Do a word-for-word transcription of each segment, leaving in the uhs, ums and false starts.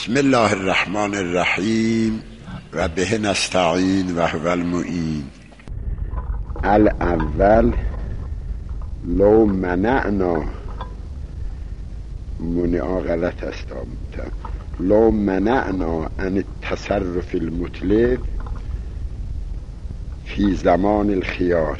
بسم الله الرحمن الرحیم و به نستعین و هو المعین. الاول لو منعنا منعا غلط است لو منعنا عن التصرف المطلق فی زمان الخيار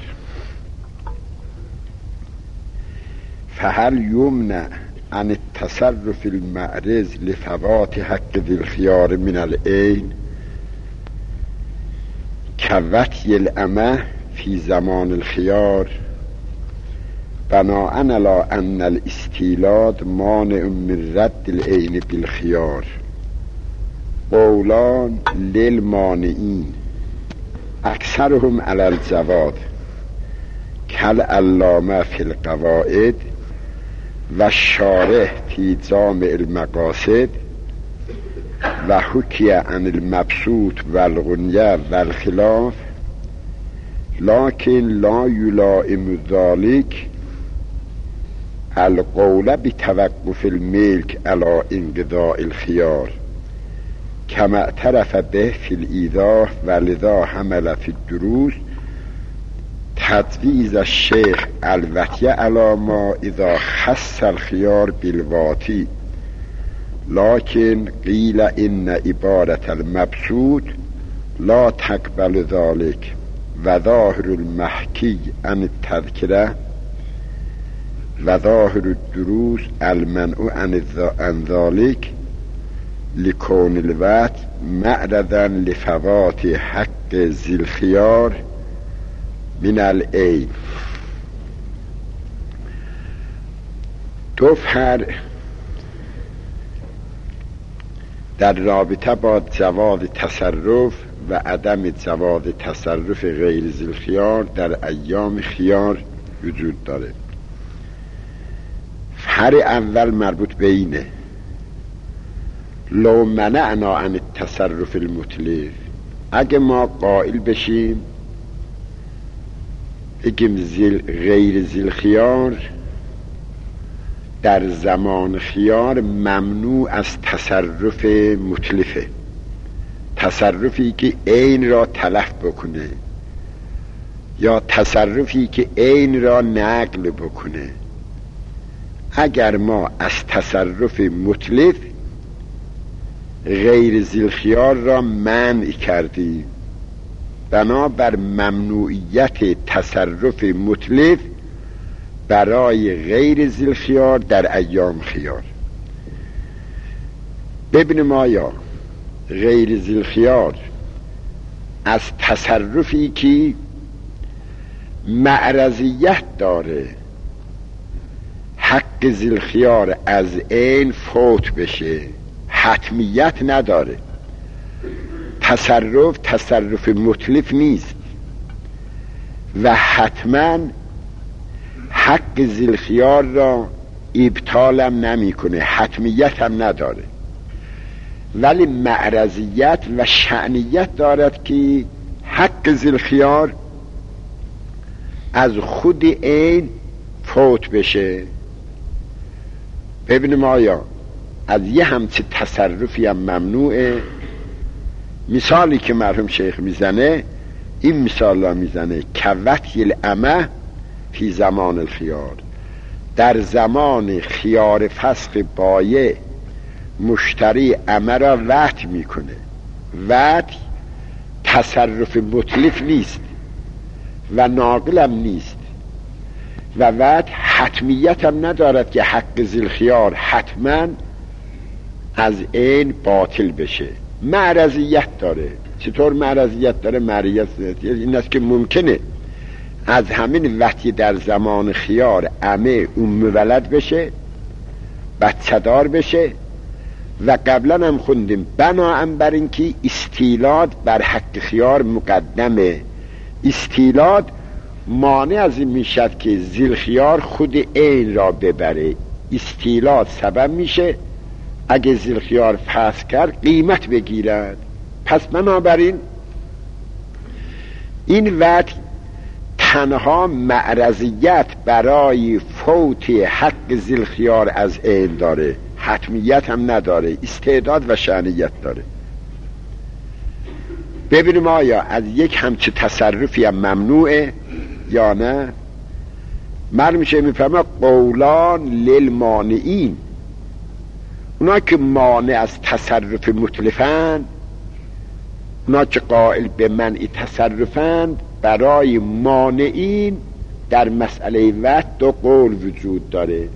فهل یمنع عن التصرف المعرض لفوات حق ذی الخيار من العین كوطی الامه فی زمان الخيار بناء علی ان الاستیلاد مانع من رد العین بالخيار. قولان للمانعین اکثرهم علی الجواز کالعلامه فی القواعد و شارح فی جامع المقاصد و حکی عن المبسوط و الغنیه و الخلاف، لکن لا یلائم ذلك القول بتوقف الملك على انقضاء الخيار كما اعترف به في الإيضاح ولذا حمل في الدروس تجویز الشیخ الوطی علی ما اذا خص الخيار بالواطی، لكن قیل ان عبارة المبسوط لا تقبل ذلك و ظاهر المحکی عن التذکره و ظاهر الدروس المنع عن ذلك لكون الوطی معرضا لفوات حق ذی الخيار من العین. توفر در رابطه با جواز تصرف و عدم جواز تصرف غیر ذی الخيار در ایام خیار وجود داره. هر اول مربوط به اینه لو منعنا عن التصرف المطلق، اگه ما قائل بشیم بگیم زیل غیر ذی الخيار در زمان خیار ممنوع از تصرف متلفه، تصرفی که عین را تلف بکنه یا تصرفی که عین را نقل بکنه. اگر ما از تصرف متلف غیر ذی الخيار را منع کردیم، بنابر ممنوعیت تصرف متلف برای غیر ذی الخيار در ایام خیار. ببینیم آیا غیر ذی الخيار از تصرفی که معرضیت داره حق ذی الخيار از عین فوت بشه حتمیت نداره. تصرف تصرف متلف نیست و حتما حق ذی الخيار را ابطالم نمی کنه، حتمیت هم نداره، ولی معرضیت و شأنیت دارد که حق ذی الخيار از خود عین فوت بشه. ببینیم آیا از یه همچه تصرفی هم ممنوعه. مثالی که مرحوم شیخ میزنه این مثال را میزنه کوطی الامه فی زمان الخيار، در زمان خیار فسخ بایع مشتری امه را وطی میکنه. وطی تصرف متلف نیست و ناقلم نیست و وطی حتمیت هم ندارد که حق ذی الخيار حتما از عین باطل بشه، معرضیت داره. چطور معرضیت داره؟ معرضیت این است که ممکنه از همین وقتی در زمان خیار عمه ام ولد بشه، بچه دار بشه و قبلا هم خوندیم بناهن بر این که استیلاد بر حق خیار مقدمه. استیلاد مانع از این میشد که ذی الخيار خود عین را ببره. استیلاد سبب میشه اگه ذی الخيار فسخ کرد قیمت بگیرد. پس بنابراین این وقت تنها معرضیت برای فوت حق ذی الخيار از عین داره، حتمیت هم نداره، استعداد و شأنیت داره. ببینیم آیا از یک همچه تصرفی هم ممنوعه یا نه. معلوم میشه میفهمه قولان للمانعین، اونا که مانع از تصرف متلفند، اونا که قائل به منع تصرفند، برای مانعین در مسئله وحی دو قول وجود داره.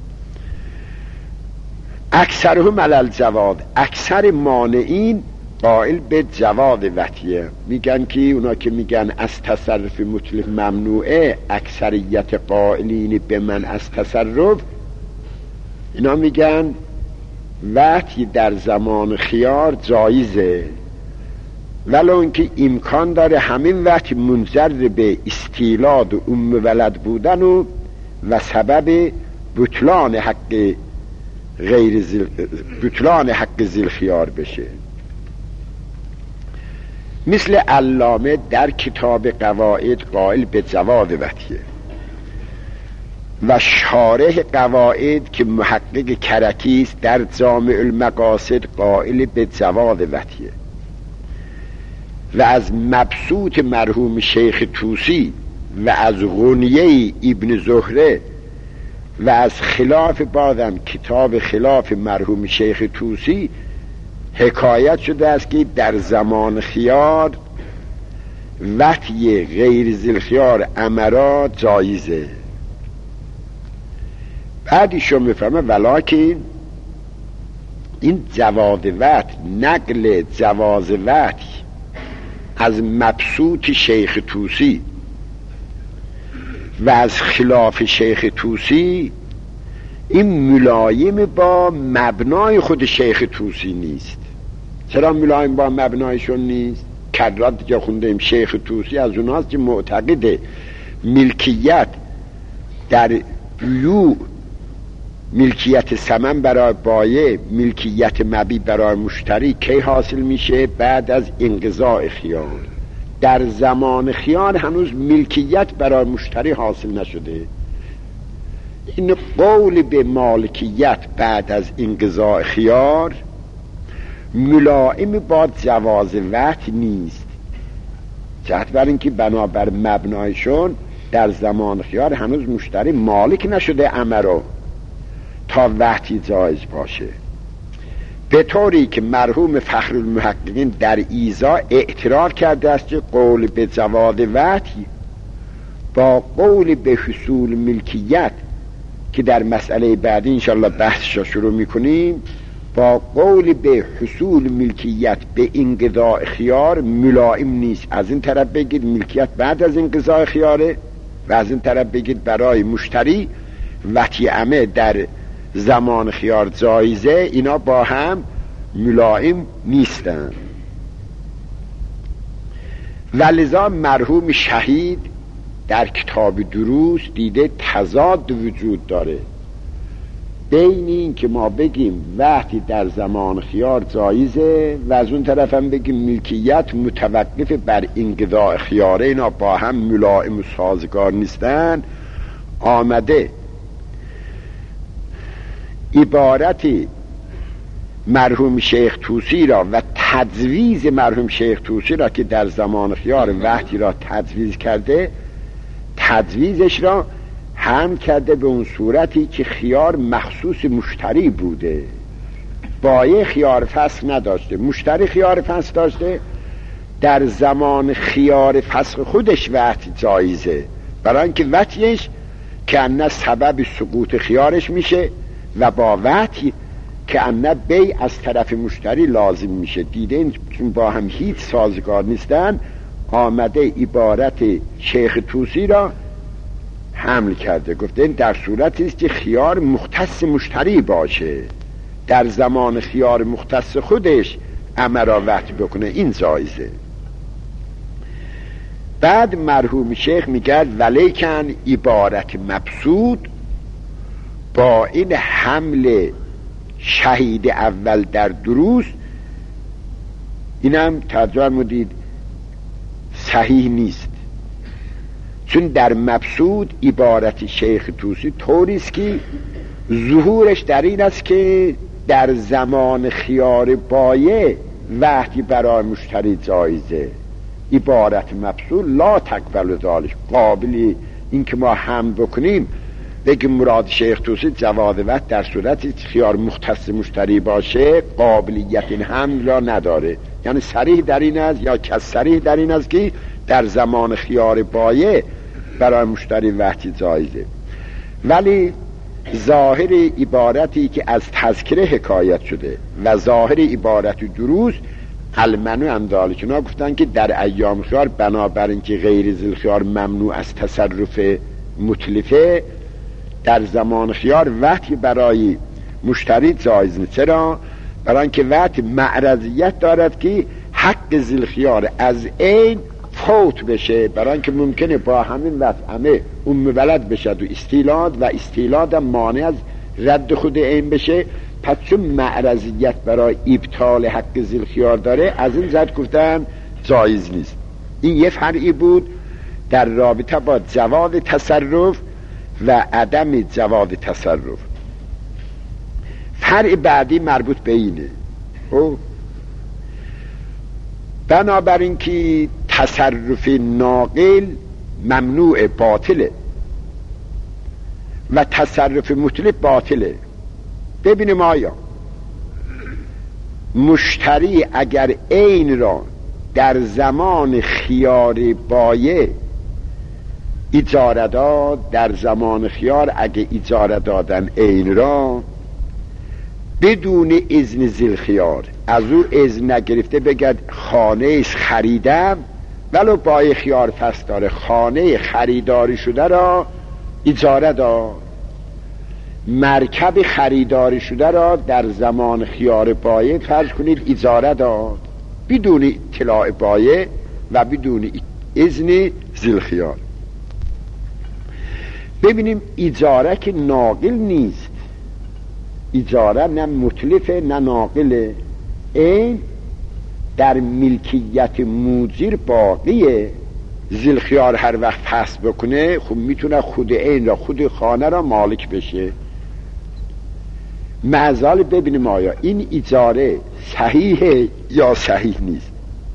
اکثرهم علی الجواز، اکثر مانعین قائل به جواز وحیه. میگن که اونا که میگن از تصرف مطلق ممنوعه، اکثریت قائلین به من از تصرف، اینا میگن وحی در زمان خیار جایزه، ولو اینکه امکان داره همین وحی منجر به استیلاد و ام ولد بودن و و سبب بطلان حق غیر زل... بطلان حق ذی خیار بشه. مثل علامه در کتاب قواعد قائل به جواز وحیه و شارح قواعد که محقق کرکی است در جامع المقاصد قائل به جواز وحیه. و از مبسوط مرحوم شیخ طوسی و از غنیه ابن زهره و از خلاف بازم کتاب خلاف مرحوم شیخ طوسی حکایت شده است که در زمان خیار وحی غیر ذی خیار امرا جایزه. بعدیشو میفهمه ولکن این جواز وحی، نقل جواز وحی از مبسوط شیخ طوسی و از خلاف شیخ طوسی، این ملایم با مبنای خود شیخ طوسی نیست. چرا ملایم با مبنایشون نیست؟ کرات دیگه خوندیم شیخ طوسی از اوناست که معتقد ملکیت در بیوع، ملکیت ثمن برای بایع، ملکیت مبیع برای مشتری کی حاصل میشه؟ بعد از انقضاء خیار. در زمان خیار هنوز ملکیت برای مشتری حاصل نشده. این قول به مالکیت بعد از انقضاء خیار ملائم با جواز وحی نیست، جهت بر اینکه بنابر مبنایشون در زمان خیار هنوز مشتری مالک نشده امرو تا وحی جایز باشه. به طوری که مرحوم فخر المحققین در ایزا اعتراف کرده است که قول به جواز وحی با قول به حصول ملکیت که در مسئله بعدی انشاءالله بحثش را شروع میکنیم، با قول به حصول ملکیت به انقضاء خیار ملائم نیست. از این طرف بگید ملکیت بعد از انقضاء خیاره و از این طرف بگید برای مشتری وطیعمه در زمان خیار جایزه، اینا با هم ملائم نیستن. ولذا مرحوم شهید در کتاب دروس دیده تضاد وجود داره بین این که ما بگیم وقتی در زمان خیار جایزه و از اون طرف هم بگیم ملکیت متوقف بر انقضاء خیاره، اینا با هم ملائم و سازگار نیستن. آمده عبارتی مرحوم شیخ طوسی را و تجویز مرحوم شیخ طوسی را که در زمان خیار وحی را تجویز کرده، تجویزش را هم کرده به اون صورتی که خیار مخصوص مشتری بوده، بایع خیار فسخ نداشته، مشتری خیار فسخ داشته. در زمان خیار فسخ خودش وحی جایزه، برای اینکه وحیش که انه سبب سقوط خیارش میشه و با وحی که انه بی از طرف مشتری لازم میشه. دیدین چون با هم هیچ سازگار نیستن، آمده عبارت شیخ طوسی را حمل کرده، گفته این در صورتی است که خیار مختص مشتری باشه، در زمان خیار مختص خودش امر وحی بکنه، این جایزه. بعد مرحوم شیخ میگه ولیکن عبارت مبسوط با این حمل شهید اول در دروس، اینم ترجمه مدید صحیح نیست، چون در مبسوط عبارت شیخ طوسی طوری است که ظهورش در این است که در زمان خیار بایع وحی برای مشتری جایزه. عبارت مفصول لا تقبل ذالک، قابلی این که ما هم بکنیم بگیم مراد شیخ توسی جواز وحی در صورتی خیار مختص مشتری باشه قابلیت این هم را نداره. یعنی صریح در این است یا کس صریح در این است که در زمان خیار بایع برای مشتری وحی جایزه. ولی ظاهر عبارتی که از تذکره حکایت شده و ظاهر عبارت دروس المنوع اندال که نا گفتن که در ایام خیار بنابراین که غیر ذی الخیار ممنوع از تصرف متلفه در زمان خیار وحی برای مشتری جایز نیست. چرا؟ برای اینکه وحی معرضیت دارد که حق ذی الخیار از عین فوت بشه، برای اینکه ممکنه با همین وقت همه اون ولد بشه و استیلاد و استیلاد هم مانع از رد خود این بشه. پس چون معرضیت برای ابطال حق ذی الخیار داره از این زد گفتن جایز نیست. این یه فرعی بود در رابطه با جواز تصرف و عدم جواز تصرف. فرع بعدی مربوط به اینه. او بنابراین که تصرف ناقل ممنوع باطله و تصرف مطلق باطله. ببینیم آیا مشتری اگر عین را در زمان خیار بایع اجاره داد، در زمان خیار اگه اجاره دادن عین را بدون اذن ذی الخیار از او اذن نگرفته بگد خانهش خریدم ولو بایع خیار فصل داره خانه خریداری شده را اجاره داد، مرکب خریداری شده را در زمان خیار بایع فرض کنید اجاره داد بدون اطلاع بایع و بدون اذن ذی الخیار. ببینیم اجاره که ناقل نیست، اجاره نه متلفه نه ناقله، این در ملکیت موجر باقیه. ذی الخیار هر وقت فصل بکنه خب میتونه خود این را خود خانه را مالک بشه. معزال ببینیم آیا این اجاره صحیحه یا صحیح نیست.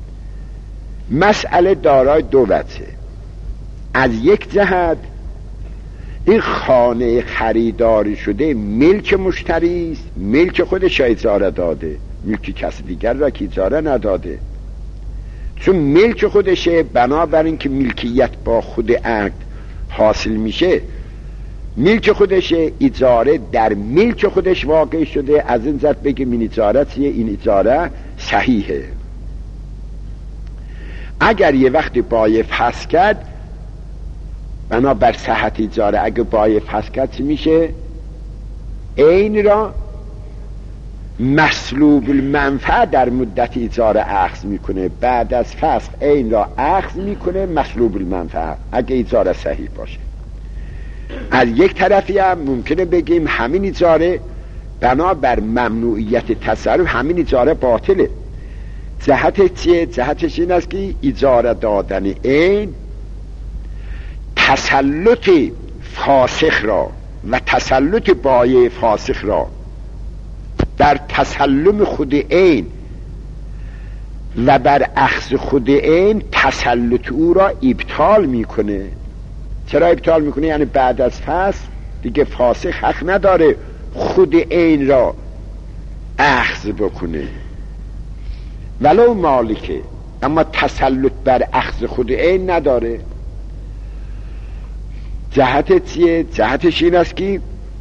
مسئله دارای دو وجهه. از یک جهت این خانه خریداری شده ملک مشتری است، ملک خودش اجاره داده، ملک کسی دیگر را که اجاره نداده. چون ملک خودشه بنابراین که ملکیت با خود عقد حاصل میشه، ملک خودشه، اجاره در ملک خودش واقع شده. از این ذات بگیم این اجاره چیه؟ این اجاره صحیحه. اگر یه وقتی بایع فسخ کرد بنا بر صحت اجاره، اگه بایع فسخ کرد چی میشه؟ این را مسلوب المنفعه در مدت اجاره اخذ میکنه، بعد از فسخ این را اخذ میکنه مسلوب المنفعه اگه اجاره صحیح باشه. از یک طرفی هم ممکنه بگیم همین اجاره بنا بر ممنوعیت تصرف همین اجاره باطله. جهت چیه؟ جهتش این است که اجاره دادن این تسلط فاسخ را و تسلط بایع فاسخ را در تسلم خود این و بر اخذ خود این تسلط او را ابطال میکنه. چرا ابطال میکنه؟ یعنی بعد از فصل دیگه فاسخ حق نداره خود این را اخذ بکنه ولو مالکه، اما تسلط بر اخذ خود این نداره. جهت چیه؟ جهتش این است که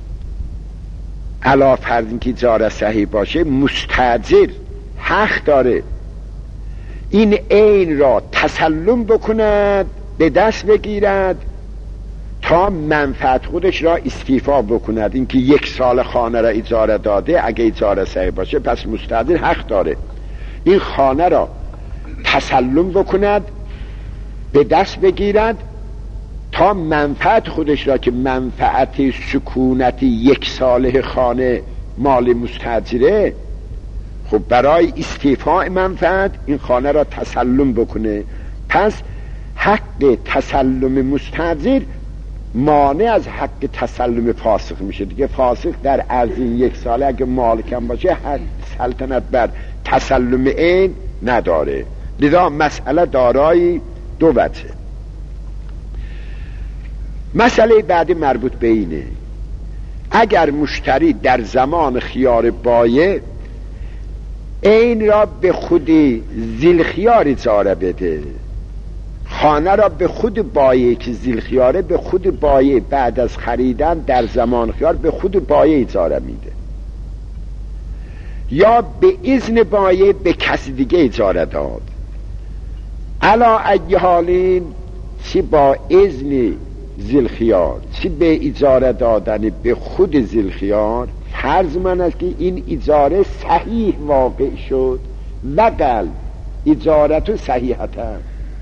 علا فرض این که اجاره صحیح باشه مستاجر حق داره این عین را تسلم بکند، به دست بگیرد تا منفعت خودش را استیفا بکند. اینکه یک سال خانه را اجاره داده اگه اجاره صحیح باشه پس مستاجر حق داره این خانه را تسلم بکند، به دست بگیرد تا منفعت خودش را که منفعت سکونت یک ساله خانه مال مستاجره، خب برای استیفاء منفعت این خانه را تسلم بکنه. پس حق تسلم مستاجر مانع از حق تسلم فاسق میشه دیگه. فاسق در عرض یک ساله اگه مالکم باشه حق سلطنت بر تسلم عین نداره. لذا مسئله دارای دو وجه. مسئله بعدی مربوط به اینه، اگر مشتری در زمان خیار بایع عین را به خود ذیل خیار اجاره بده، خانه را به خود بایع که ذیل خیاره به خود بایع بعد از خریدن در زمان خیار به خود بایع اجاره میده، یا به اذن بایع به کسی دیگه اجاره داد، علا ای حالین چی با اذن ذیل خیار چی به اجاره دادن به خود ذیل خیار، فرض من است که این اجاره صحیح واقع شد و قل اجارت صحیحتا،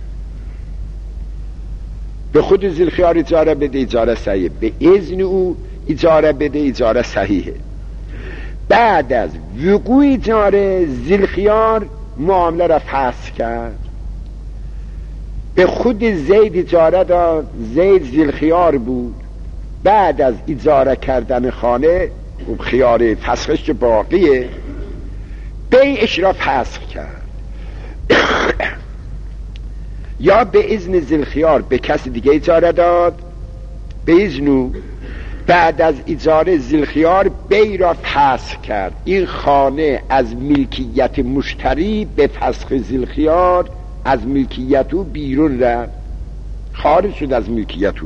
به خود ذیل خیار اجاره بده اجاره صحیح، به اذن او اجاره بده اجاره صحیحه. بعد از وقوع اجاره ذیل خیار معامله را فسخ کرد، به خود زید اجاره داد، زید ذیل خیار بود، بعد از اجاره کردن خانه خیار فسخش که باقیه بیعش را فسخ کرد یا به اذن ذیل خیار به کسی دیگه اجاره داد به اذنو، بعد از اجاره ذیل خیار بیع را فسخ کرد، این خانه از ملکیت مشتری به فسخ ذیل خیار از ملکیتو بیرون رفت، خارج شد از ملکیتو.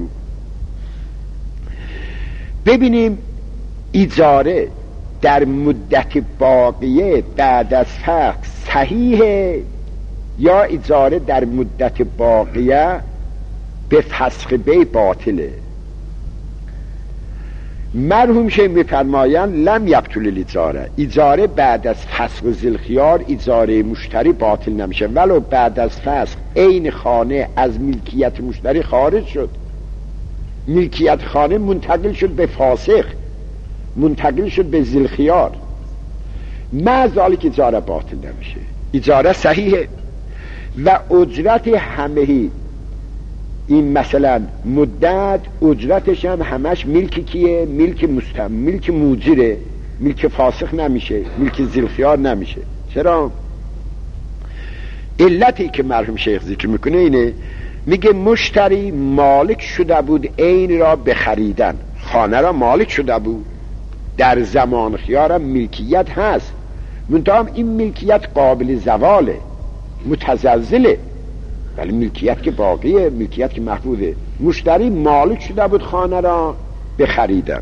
ببینیم اجاره در مدت باقیه بعد از فسخ صحیحه یا اجاره در مدت باقیه به فسخ بیع باطله. مرحوم شیخ میفرمایند لم یبطل الاجاره، اجاره بعد از فسخ ذیل خیار اجاره مشتری باطل نمیشه ولو بعد از فسخ عین خانه از ملکیت مشتری خارج شد، ملکیت خانه منتقل شد به فاسق، منتقل شد به ذیل خیار، مع ذالک اجاره باطل نمیشه، اجاره صحیحه و اجرت همهی این مثلا مدت اجرتش هم همش ملک کیه؟ ملک مستم، ملک موجره، ملک فاسق نمیشه، ملک ذیل خیار نمیشه. چرا؟ علتی که مرحوم شیخ ذکر میکنه اینه، میگه مشتری مالک شده بود عین را بخریدن، خانه را مالک شده بود، در زمان خیارم ملکیت هست، منتها این ملکیت قابل زواله، متزلزله، ولی ملکیت که باقیه، ملکیت که محفوظه. مشتری مالک شده بود خانه را بخریدن،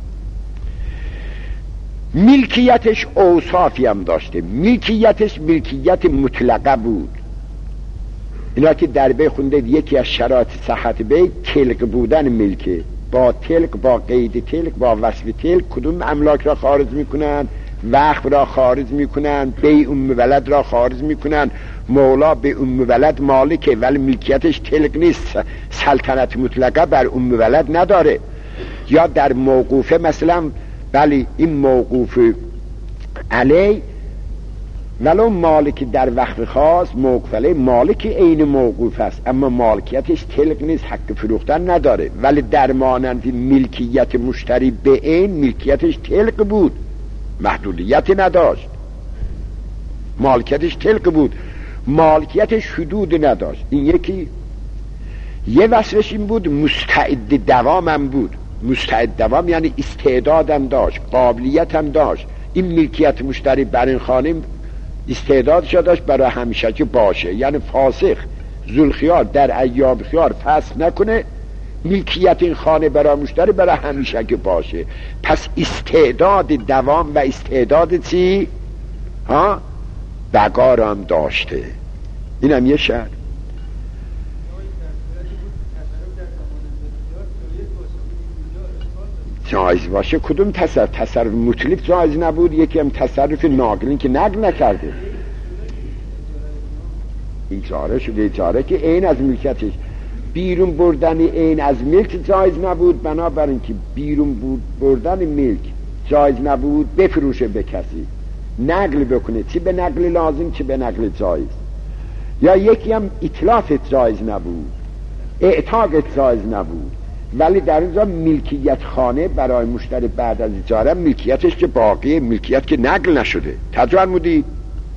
ملکیتش اوصافی هم داشته، ملکیتش ملکیت مطلقه بود. اینا که در بی خونده یکی از شرایط صحت بی تلک بودن ملکه، با تلک، با قید تلک، با وصف تلک کدوم املاک را خارج میکنن؟ وقف را خارج میکنن، بی ام ولد را خارج میکنن. مولا به ام ولد مالکه ولی ملکیتش تلک نیست، سلطنت مطلقه بر ام ولد نداره. یا در موقوفه مثلا بلی این موقوف علی ولو مالک در وقف خاص موقوف علی مالک عین موقوف است اما مالکیتش تلک نیست، حق فروختن نداره، ولی در مانند ملکیت مشتری به عین ملکیتش تلک بود، محدودیتی نداشت، مالکیتش تلک بود، مالکیتش حدود نداشت. این یکی یه وصفش این بود مستعد دوامم بود، مستعد دوام یعنی استعدادم داشت، قابلیتم داشت، این ملکیت مشتری بر این خانه استعدادش داشت برای همیشه که باشه، یعنی فاسق ذوالخیار خیار در ایام خیار فسخ نکنه ملکیت این خانه برای مشتری برای همیشه که باشه. پس استعداد دوام و استعداد چی؟ ها؟ بقارم داشته. اینم یه شرط. جایز باشه کدوم تصرف؟ تصرف مطلق جایز نبود، یکی هم تصرف ناقلین که نقل نکرده، اجاره شده، اجاره که عین از ملکیتش بیرون بردن عین از ملک جایز نبود، بنابراین که بیرون بردن ملک جایز نبود بفروشه به کسی، نقل بکنه، چی به نقل لازم چی به نقل جایز. یا یکی هم اطلاف جایز نبود، اعتاق جایز نبود، ولی در اینجا ملکیت خانه برای مشتری بعد از اجاره ملکیتش که باقیه، ملکیت که نقل نشده. توجه فرمودید؟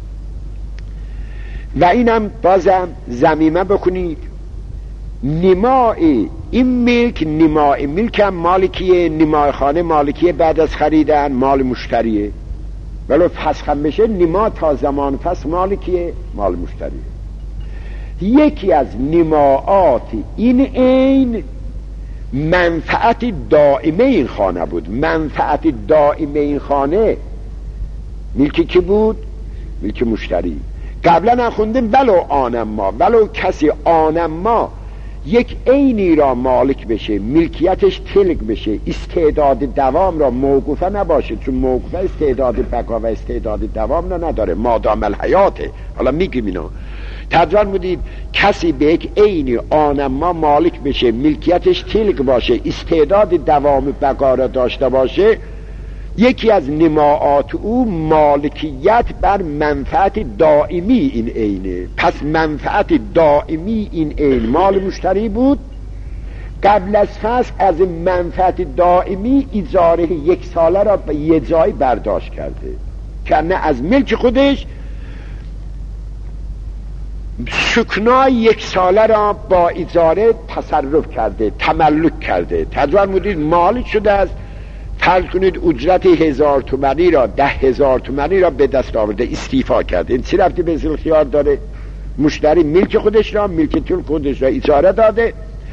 و اینم بازم ضمیمه بکنید نماء این ملک، نماء ملک هم مالکیه، نماء خانه مالکیه بعد از خریدن مال مشتریه، ولو فسخ هم بشه نما تا زمان فسخ مالکیه مال مشتریه. یکی از نماعات این عین منفعت دائمه این خانه بود. منفعت دائمه این خانه ملکی کی بود؟ ملک مشتری. قبلا نخوندیم ولو آنما، ولو کسی آنما یک عینی را مالک بشه، ملکیتش تلک بشه، استعداد دوام را موقوفه نباشه، چون موقوفه استعداد بقا و استعداد دوام را نداره مادام الحیاته. حالا میگیم اینا تجربه بودید کسی به یک عینی آنما مالک بشه، ملکیتش تلک باشه، استعداد دوام بقا را داشته باشه، یکی از نماعات او مالکیت بر منفعت دائمی این عینه. پس منفعت دائمی این عین مال مشتری بود. قبل از فسخ از منفعت دائمی اجاره یک ساله را به یه جای برداشت کرده که نه از ملک خودش سکنای یک ساله را با اجاره تصرف کرده، تملک کرده. تجربه مدید مالک شده است. فرض کنید اجرت هزار تومانی را ده هزار تومانی را به دست آورده، استیفا کرده. این چی رفتی به ذوالخیار داره؟ مشتری ملک خودش را، ملک طول خودش را اجاره داده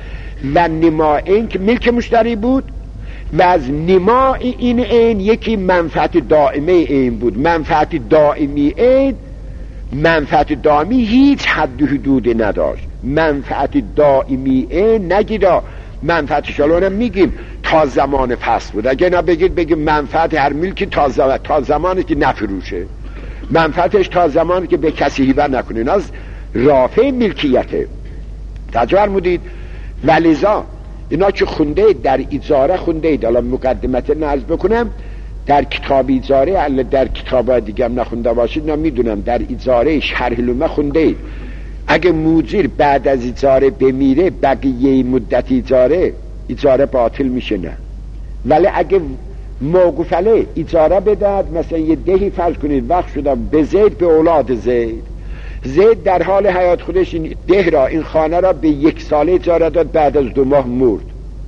و نما این که ملک مشتری بود و از نما این این یکی منفعت دائمه این بود. منفعت دائمی این منفعت دائمی هیچ حد و حدود نداشت. منفعت دائمی این نگیدا منفعتش الان میگیم تا زمان فصل بود. اگه نه بگید بگیم منفعت هر ملکی تا, زمان تا زمانی که نفروشه، منفعتش تا زمانی که به کسی هیبه نکنین، از رافع ملکیته. توجه فرمودید؟ ولذا اینا که خونده در اجاره خونده اید، الان مقدمت نرز بکنم در کتاب اجاره، در کتاب دیگه هم نخونده باشید نمیدونم، در اجاره شرح لومه خونده اید اگه موجیر بعد از اجاره بمیره بقیه مدت اجاره اجاره باطل میشه نه. ولی اگه موقوفله اجاره بداد، مثلا یه دهی فرض کنید وقت شده به زید، به اولاد زید، زید در حال حیات خودش این ده را، این خانه را به یک ساله اجاره داد، بعد از دو ماه مرد.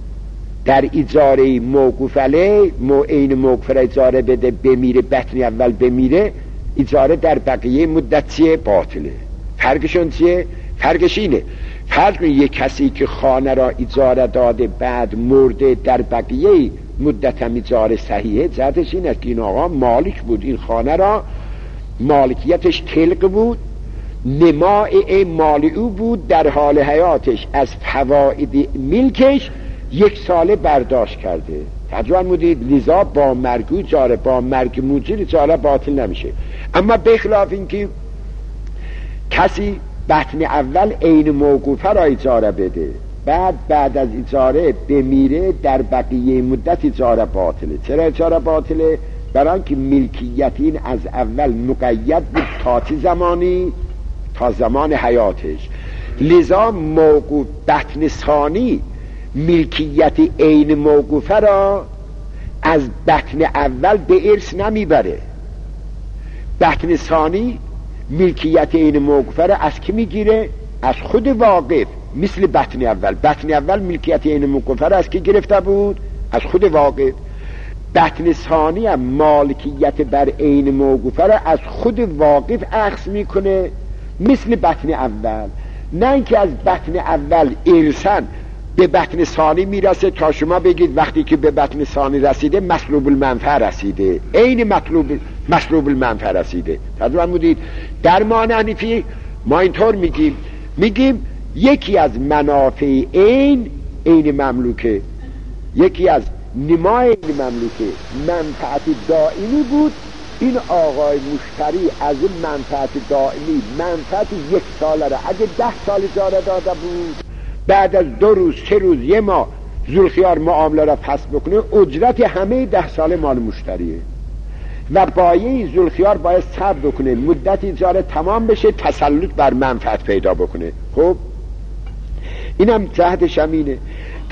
در اجاره موقوفله مو این موقوفله اجاره بده بمیره، بطنی اول بمیره، اجاره در بقیه مدت چیه؟ باطله. فرقشون چیه؟ فرقش اینه، فرض کنید یک کسی که خانه را اجاره داده بعد مرده، در بقیه مدت هم اجاره صحیحه، جهتش این است که این آقا مالک بود، این خانه را مالکیتش تلق بود، نماء مال او بود، در حال حیاتش از فواید ملکش یک ساله برداشت کرده. تجربه مودید لذا با مرگ اجاره، با مرگ موجیر اجاره باطل نمیشه. اما بخلاف این که کسی بطن اول عین موقوفه را اجاره بده، بعد بعد از اجاره بمیره، در بقیه مدت اجاره باطله. چرا اجاره باطله؟ برای اینکه ملکیت این از اول مقید بود تا چه زمانی؟ تا زمان حیاتش. لذا موقوف بطن ثانی ملکیت عین موقوفه را از بطن اول به ارث نمیبره. بطن ثانی ملکیت این موقوفه را از کی میگیره؟ از خود واقف. مثل بطن اول، بطن اول ملکیت این موقوفه را از کی گرفته بود؟ از خود واقف. بطن ثانی هم مالکیت بر این موقوفه را از خود واقف اخذ میکنه، مثل بطن اول. نه اینکه از بطن اول ارثاً به بطن ثانی میرسه تا شما بگید وقتی که به بطن ثانی رسیده مسلوب المنفعه رسیده، عین مطلوب مسلوب المنفعه رسیده. تجربه مودید در مان حنیفی ما اینطور میگیم، میگیم یکی از منافع عین عین مملوکه، یکی از نمای عین مملوکه منفعت دائمی بود. این آقای مشتری از این منفعت دائمی منفعت یک ساله را اگه ده سال اجاره داده بود، بعد از دو روز سه روز یه ماه ذوالخیار معامله را پس بکنه، اجرت همه ده سال مال مشتریه و بایه ذوالخیار باید صبر بکنه مدت اجاره تمام بشه، تسلط بر منفعت پیدا بکنه. خب اینم جهت شمینه.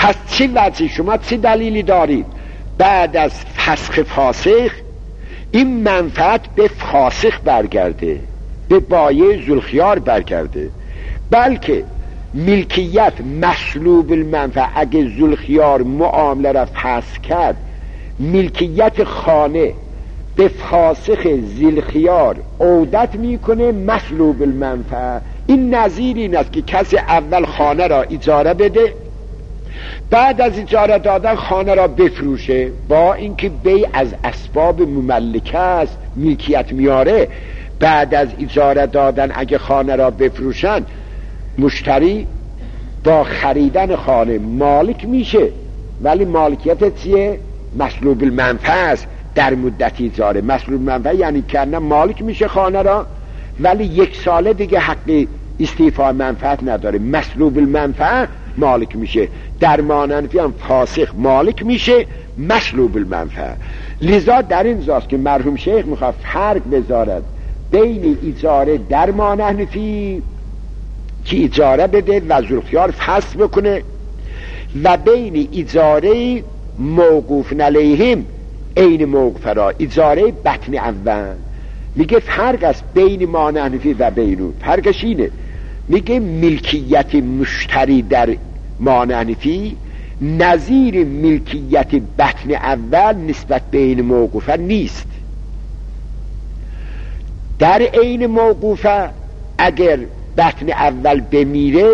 پس چه وجه شما چه دلیلی دارید بعد از فسخ فاسخ این منفعت به فاسخ برگرده، به بایع ذوالخیار برگرده؟ بلکه ملکیت مسلوب المنفعه اگه ذوالخیار معامله را فسخ کرد، ملکیت خانه به فاسخ ذوالخیار عودت میکنه مسلوب المنفعه. این نظیر این است که کسی اول خانه را اجاره بده، بعد از اجاره دادن خانه را بفروشه، با اینکه بیع از اسباب مملکه است، ملکیت میاره. بعد از اجاره دادن اگه خانه را بفروشن، مشتری با خریدن خانه مالک میشه، ولی مالکیت چیه؟ مسلوب المنفعه است. در مدت اجاره مسلوب المنفعه یعنی که مالک میشه خانه را، ولی یک ساله دیگه حق استیفاء منفعت نداره، مسلوب المنفعه مالک میشه. در ماننفی هم فاسخ مالک میشه، مسلوب المنفعه. لذا در این جاست که مرحوم شیخ میخواد فرق بذارد بین اجاره در ماننفی که اجاره بده و ذوالخیار فسخ بکنه و بین اجاره موقوف علیهم عین موقوف را، اجاره بطن اول. میگه فرق است بین ماننفی و بینون. فرقش اینه، میگه ملکیت مشتری در ماننفی نظیر ملکیت بطن اول نسبت به عین موقوفه نیست. در عین موقوفه اگر بطن اول بمیره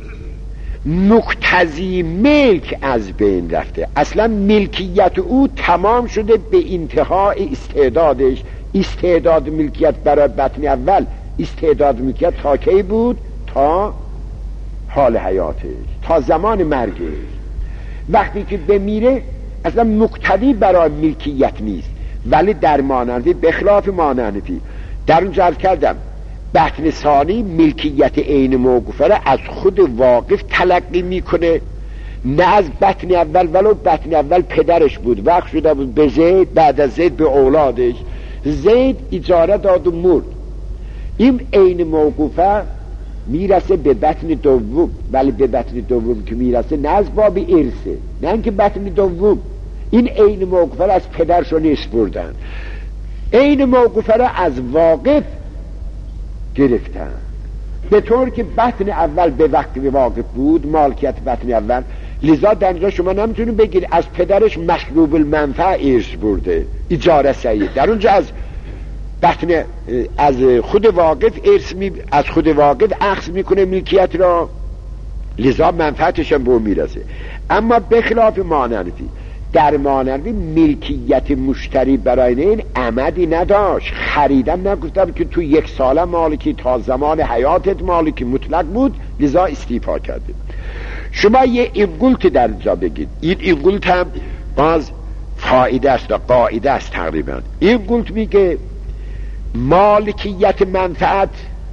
مقتضی ملک از بین رفته، اصلا ملکیت او تمام شده به انتهای استعدادش. استعداد ملکیت برای بطن اول، استعداد ملکیت تا کی بود؟ تا حال حیاتش، تا زمان مرگش. وقتی که بمیره اصلا مقتضی برای ملکیت نیست. ولی در ماننفی بخلاف ماننفی، در اون جرد کردم بطن ثانی ملکیت عین موقوفه را از خود واقف تلقی میکنه، نه از بطن اول. ولو بطن اول پدرش بود، وقت شده بود به زید، بعد از زید به اولادش. زید اجاره داد و مرد، این عین موقوفه میرسه به بطن دوم. ولی به بطن دوم که میرسه نه از باب ارثه، نه اینکه بطن دوم، این عین موقوفه را از پدرشو نیست بردن، عین موقوفه را از واقف گرفتن، به طور که بطن اول به وقت واقف بود مالکیت بطن اول. لذا در اینجا شما نمیتونید بگید از پدرش مسلوب المنفعه ارث برده، اجاره سید. در اونجا از بطن از خود واقف ارث می از خود واقف اخذ میکنه ملکیت را، لذا منفعتش هم به میرسه. اما بخلاف ماننفی، در ماننفی ملکیت مشتری برای این عمدی نداشت، خریدم نگفتم که تو یک ساله مالکی، تا زمان حیاتت مالکی مطلق بود، لذا استیفا کرده. شما یه اینقلت در جا بگید، این اینقلت هم باز فایده است و قاعده است تقریبا. اینقلت میگه مالکیت منفعت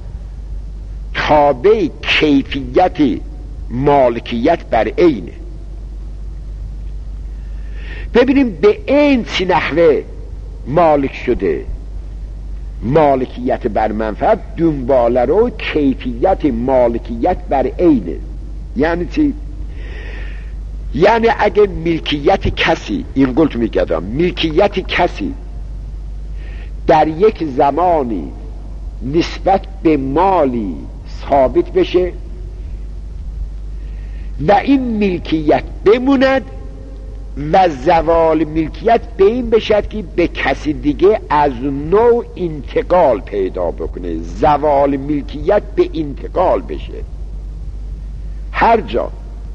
تابع کیفیت مالکیت بر عینه. ببینیم به این چه نحوه مالک شده. مالکیت بر منفعت دنباله رو کیفیت مالکیت بر عینه. یعنی چی؟ یعنی اگه ملکیت کسی، این قلت میگدم، ملکیت کسی در یک زمانی نسبت به مالی ثابت بشه و این ملکیت بموند و زوال ملکیت به این بشد که به کسی دیگه از نوع انتقال پیدا بکنه، زوال ملکیت به انتقال بشه. هر جا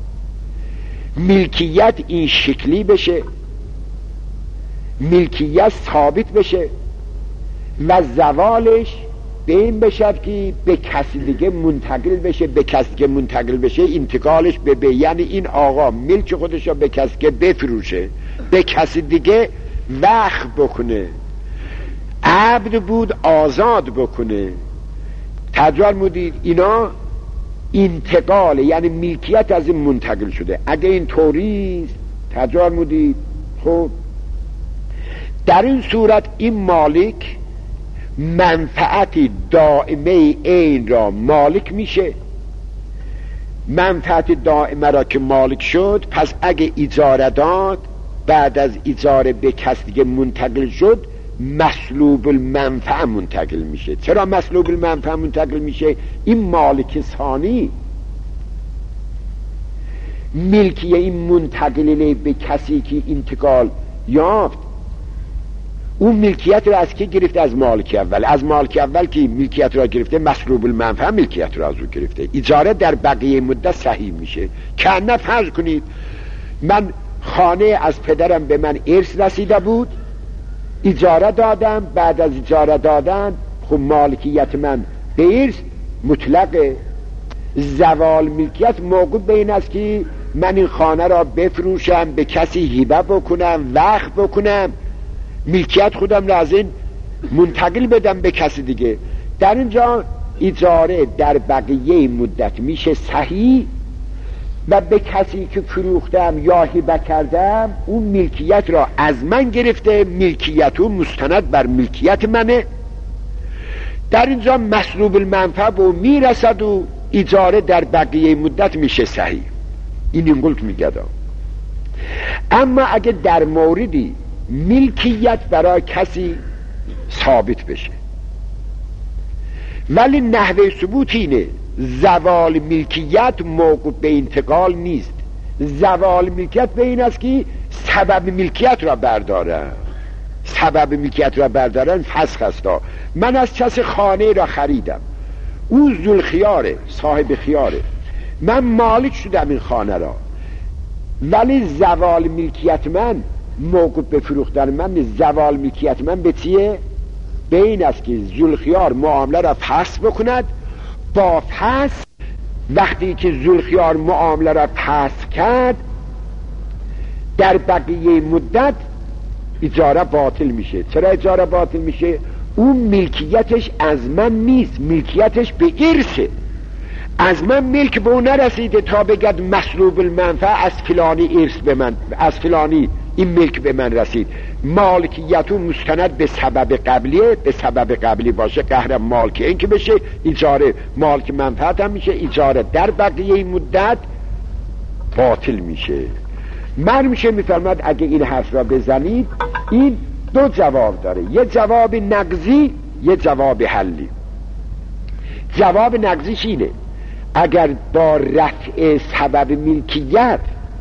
ملکیت این شکلی بشه، ملکیت ثابت بشه و زوالش به این بشد که به کسی دیگه منتقل بشه، به کسی که منتقل بشه انتقالش به به یعنی این آقا ملک خودش رو به کسی که بفروشه، به کسی دیگه وقف بکنه، عبد بود آزاد بکنه. تجربه مودید اینا انتقال، یعنی ملکیت از این منتقل شده. اگه این طوری تجربه مودید، خب در این صورت این مالک منفعت دائمه این را مالک میشه منفعت دائمه را که مالک شد، پس اگه اجاره داد بعد از اجاره به کس دیگه منتقل شد، مسلوب المنفعه منتقل میشه. چرا مسلوب المنفعه منتقل میشه؟ این مالک ثانی ملکیه این منتقل به کسی که انتقال یافت، اون ملکیت را از که گرفته؟ از مالک اول. از مالک اول که ملکیت را گرفته، مسلوب المنفعه ملکیت را از او گرفته. اجاره در بقیه مدت صحیح میشه. که نه فرض کنید من خانه از پدرم به من ارث رسیده بود، اجاره دادم، بعد از اجاره دادن خب مالکیت من به ارث مطلقه. زوال ملکیت موجود به این است که من این خانه را بفروشم، به کسی هبه بکنم، وقف بکنم، ملکیت خودم را از این منتقل بدم به کسی دیگه. در اینجا اجاره در بقیه مدت میشه صحیح و به کسی که فروختم یا هبه کردم اون ملکیت را از من گرفته، ملکیت اون مستند بر ملکیت منه. در اینجا مسلوب المنفعه به میرسد و اجاره در بقیه مدت میشه صحیح. این اینقلت میگدم. اما اگه در موردی ملکیت برای کسی ثابت بشه ولی نحوه ثبوت اینه، زوال ملکیت موقوف به انتقال نیست. زوال ملکیت به این است که سبب ملکیت را بردارن، سبب ملکیت را بردارن فسخ است. من از کسی خانه را خریدم، او ذوالخیاره، صاحب خیاره، من مالک شدم این خانه را، ولی زوال ملکیت من موقوف به فروختن من، زوال ملکیت من به چیه؟ به این است که ذوالخیار معامله را فسخ بکند. با فسخ وقتی که ذوالخیار معامله را فسخ کرد، در بقیه مدت اجاره باطل میشه. چرا اجاره باطل میشه؟ اون ملکیتش از من نیست، ملکیتش به ارثه. از من ملک به اون نرسیده تا بگد مسلوب المنفعه از فلانی ارث به من، از فلانی این ملک به من رسید. مالکیتون مستند به سبب قبلیه، به سبب قبلی باشه قهر مالک این که بشه اجاره مالک منفعت هم میشه، اجاره در بقیه مدت باطل میشه. من میشه میفرماد اگه این حرف را بزنید این دو جواب داره، یه جواب نقضی، یه جواب حلی. جواب نقضیش اینه اگر با رفع سبب ملکیت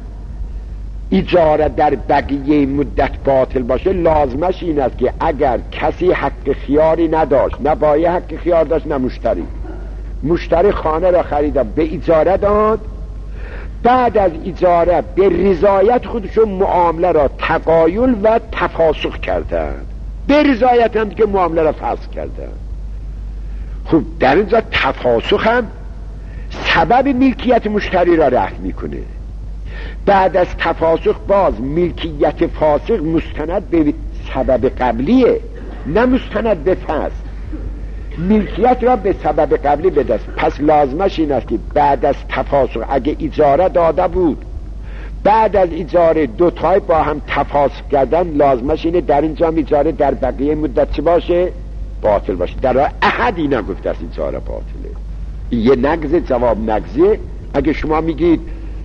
اجاره در بقیه مدت باطل باشه، لازمش این است که اگر کسی حق خیاری نداشت، نه بایع حق خیار داشت نه مشتری، مشتری خانه را خریدم به اجاره داد، بعد از اجاره به رضایت خودشون معامله را تقایل و تفاسخ کردن، به رضایت هم که معامله را فسخ کردن. خب در اینجا تفاسخ هم سبب ملکیت مشتری را رفع میکنه. بعد از تفاسخ باز ملکیت فاسق مستند به سبب قبلیه، نه مستند به فسخ. ملکیت را به سبب قبلی بدست. پس لازمش این است که بعد از تفاسخ اگه اجاره داده بود، بعد از اجاره دو تای با هم تفاسخ کردن، لازمش اینه در اینجا اجاره در بقیه مدت چه باشه؟ باطل باشه. در راه احدی نگفته است اجاره باطله. یه نقض جواب نقضیه. اگه شما میگید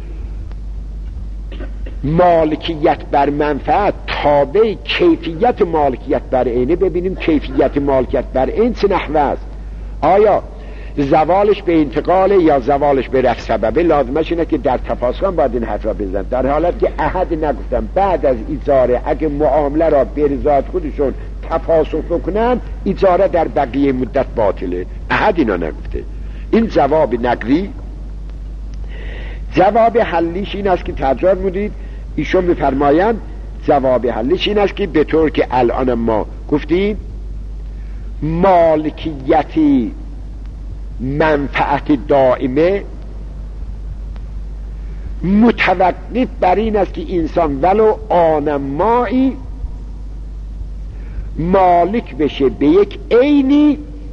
مالکیت بر منفعت تابع کیفیت مالکیت بر عینه، ببینیم کیفیت مالکیت بر عین چه نحوه است. آیا زوالش به انتقال یا زوالش به رفع سببه؟ لازمش اینه که در تفاسخ هم باید این حرف را بزن. در حالت که احد نگفتم بعد از اجاره اگه معامله را به رضایت خودشون تفاسخ بکنن، اجاره در بقیه مدت باطله. احد اینا نگفته. این جواب نقلی. جواب حلیش این است که ترجمه بودید ایشون بفرمایند جواب حلیش این است که به طور که الان ما گفتیم مالکیتی منفعت دائمه متوقف بر این است که انسان ولو آنمایی مالک بشه به یک عینی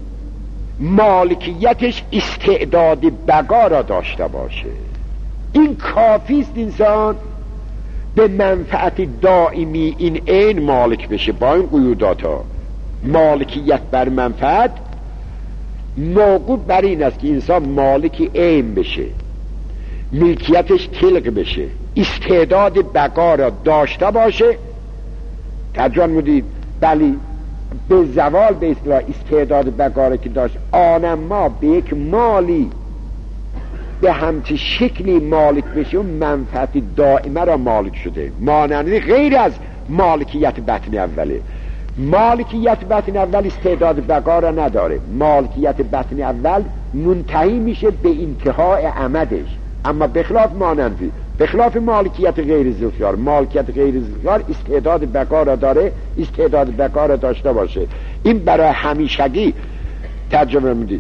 مالکیتش استعداد بقا را داشته باشه. این کافی است انسان به منفعت دائمی این عین مالک بشه با این قیوداتا. مالکیت بر منفعت موقوف بر این است که انسان مالک عین بشه. ملکیتش تلق بشه، استعداد بقا را داشته باشه. ترجمه مدید بلی به زوال به اصطلاح استعداد بقا را که داشت، آنم ما به یک مالی به همچه شکلی مالک بشه و منفعت دائمه را مالک شده، مانند غیر از مالکیت بطن اوله. مالکیت بطن اول استعداد بقا را نداره، مالکیت بطن اول منتهی میشه به انتهای عمدش. اما بخلاف مانندی، بخلاف مالکیت غیر ذوالخیار، مالکیت غیر ذوالخیار استعداد بقا را داره، استعداد بقا را داشته باشه. این برای همیشگی ترجمه میدید،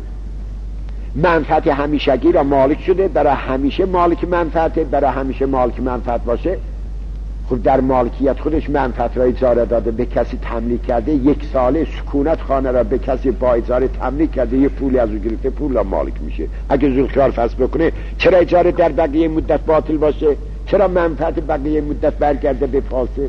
منفعت همیشگی را مالک شده، برای همیشه مالک منفعته، برای همیشه مالک منفعت باشه. خب در مالکیت خودش منفعت را اجاره داده، به کسی تملیک کرده، یک ساله سکونت خانه را به کسی با اجاره تملیک کرده، یه پولی از او گرفته، پول را مالک میشه. اگه ذوالخیار فصل بکنه چرا اجاره در بقیه مدت باطل باشه؟ چرا منفعت بقیه مدت برگرده به فاسد؟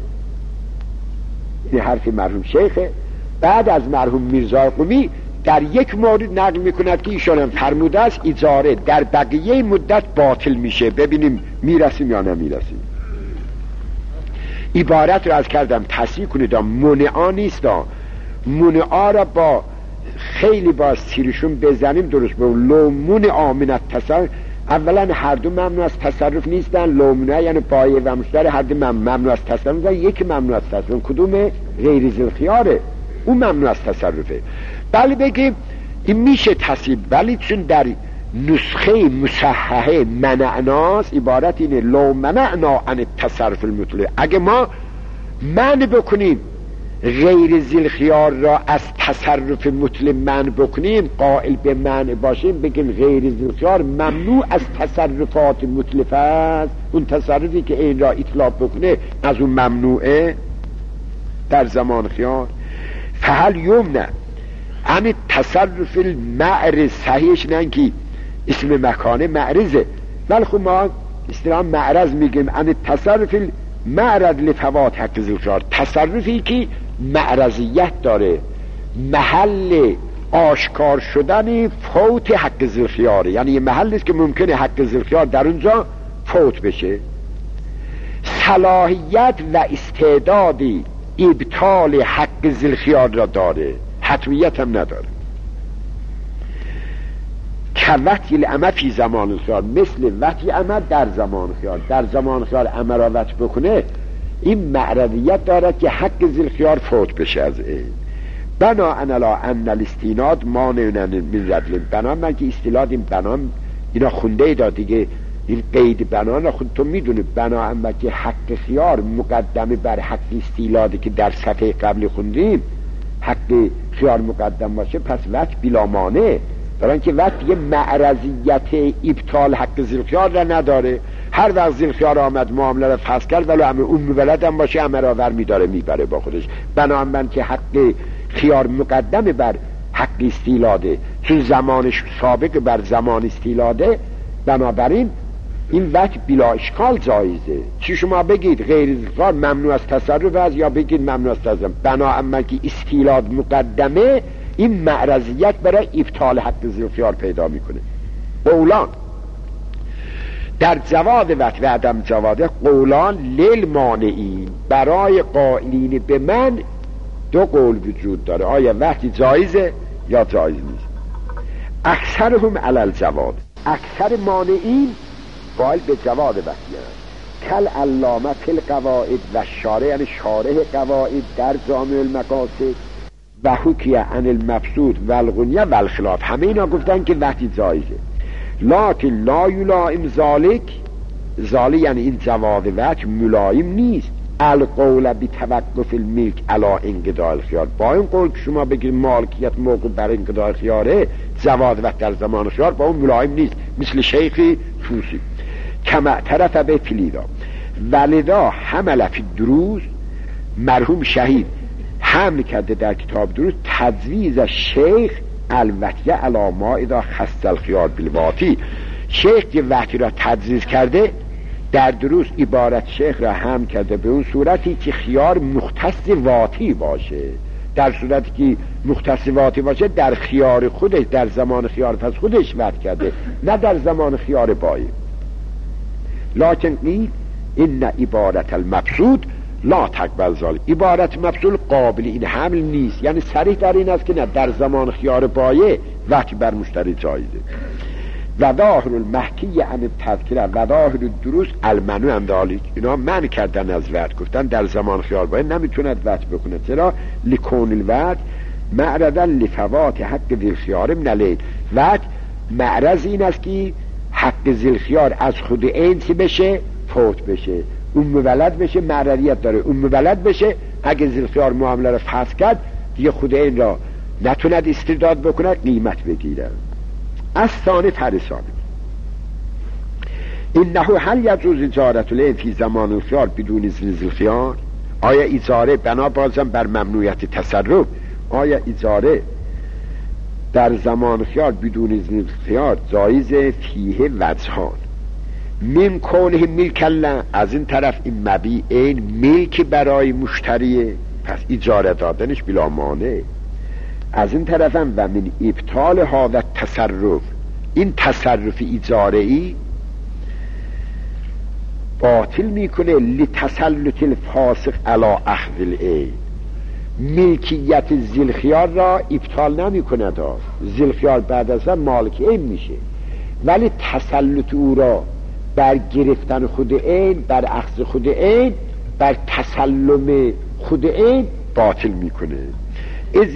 این حرف مرحوم شیخه. بعد از مرحوم میرزا قمی در یک مورد نقل میکند که ایشان هم فرموده است اجاره در بقیه مدت باطل میشه. ببینیم میرسیم یا نمیرسیم. عبارت رو از کردم تصحیح کنید، منعا نیست، منعا را با خیلی با سیرشون بزنیم درست بود. لو منعا من التصرف، اولا هر دو ممنوع از تصرف نیستن، لو منعا یعنی پایه و مشتر هر دو ممنوع از تصرف نیستن، یک ممنوع از تصرف، کدوم؟ غیر ذوالخیاره، اون ممنوع از تصرفه. بله بگیم این میشه تصحیح، ولی چون در نسخه مصححه منعناست، عبارت اینه لو منعنا عن التصرف المطلق، اگه ما منع بکنیم غیر ذوالخیار را از تصرف مطلق منع بکنیم، قائل به منع باشیم، بگیم غیر ذوالخیار ممنوع از تصرفات مطلق است، اون تصرفی که این را اطلاق بکنه از اون ممنوعه در زمان خیار. فهل یمنع عن تصرف المعرض، صحیحش ننگی اسم مکانه معرضه، ولی خب ما اصطلاحاً معرض میگیم عن تصرف المعرض لفوات حق ذوالخیار، تصرفی که معرضیت داره، محل آشکار شدن فوت حق ذوالخیاره، یعنی یه محل است که ممکنه حق ذوالخیار در اونجا فوت بشه. صلاحیت و استعدادی ابطال حق ذوالخیار را داره، حتمیت هم نداره. وطی الامه فی زمان خیار، مثل وطی امه در زمان خیار، در زمان خیار امه را وطی بکنه، این معرضیت دارد که حق ذوالخیار فوت بشه از این. بنا انلا ان الاستیناد مانع من ردل، بنا من که استیلاد این بنا اینا خونده ای داد دیگه، این قید بنا را خود تو میدونه، بنا اما که حق خیار مقدمه بر حق استیلاده که در صفحه قبلی خوندیم، حق خیار مقدم باشه، پس وطی بلا مانع، برای که وقت یه معرضیت ابطال حق ذوالخیار را نداره. هر وقت ذوالخیار آمد معامله را فسخ کرد، ولو همه اون ولد هم باشه همه را ور میداره میبره با خودش، بنابراین که حق خیار مقدم بر حق استیلاده، چون زمانش سابق بر زمان استیلاده، بنابراین این وقت بلا اشکال جایزه. چی شما بگید غیر ذوالخیار ممنوع از تصرف است، یا بگید ممنوع از تصرف، بنابراین که استیلاد مقدمه، این معرضیت برای ابطال حق ذوالخیار پیدا میکنه. قولان در جواد وقت و عدم جواده، قولان للمانعین، برای قائلین به من دو قول وجود داره، آیا وقتی جایزه یا جایز نیست. اکثرهم علی الجواد، اکثر مانعین قائل به جواد وقتی هست، کل علامه فی القواعد و شارع، یعنی شارح قواعد در جامع المقاصد و حکیه عن المبسوط و الغنیه و الخلاف، همه اینا گفتن که وقتی جایزه. لکن لا یلائم ذالک، ذالک یعنی این جواد وقت ملایم نیست، القول بتوقف الملک علی انقضاء الخیار، با این قول که شما بگید مالکیت موقع بر انقضاء الخیاره، جواد وقت در زمان خیار با اون ملایم نیست، مثل شیخ توسی کما طرف به فلیدا ولدا حمل فی دروز، مرحوم شهید حمل کرده در کتاب دروز تجویز شیخ الوطیه علی ما اذا خص الخیار بالواتی، شیخ که وقتی را تجویز کرده در دروز عبارت شیخ را حمل کرده به اون صورتی که خیار مختص واتی باشه، در صورتی که مختص واتی باشه در خیار خودش، در زمان خیار پس خودش وقت کرده، نه در زمان خیار بایی. لکن قیل این عبارت المبسوط لا تقبل ذلك، عبارت مبسوط قابل این حمل نیست، یعنی صریح در این است که نه در زمان خیار بایع وقتی بر مشتری جایزه. و ظاهر المحکی عن تذکره و ظاهر الدروس المنوع عن ذلك، اینا منع کردن از وعد، گفتن در زمان خیار بایع نمیتوند وعد بکنه، چرا؟ لکون الوعد معرضا لفوات حق ذی الخیار من العین، وعد معرض این است که حق ذی الخیار از خود عین چی بشه؟ فوت بشه، اون ولد بشه، معرضیت داره اون ولد بشه، اگه ذی الخیار معامله رو فسخ کرد دیگه خود این را نتوند استرداد بکنه، قیمت بگیره. از ثانی فرسانه اینه هل یجوز اجارت العین فی زمان الخیار بدون اذن ذی الخیار، آیا اجاره بنا بازم بر ممنوعیت تصرف، آیا اجاره در زمان خیار بدون اذن خیار جایز؟ فیه وجهان، من کونه ملک الله، از این طرف این مبیع این ملک برای مشتریه پس اجاره دادنش بلا مانع، از این طرف هم و من ابطال هذا تصرف، این تصرف اجاره ای باطل میکنه لتسلط الفاسق علی اخذ العین، ملکیت ذی الخیار را ابطال نمی کند، ذی الخیار بعد از آن مالک این میشه، ولی تسلط او را بر گرفتن خود این، بر اخذ خود این، بر تسلم خود این باطل میکنه. از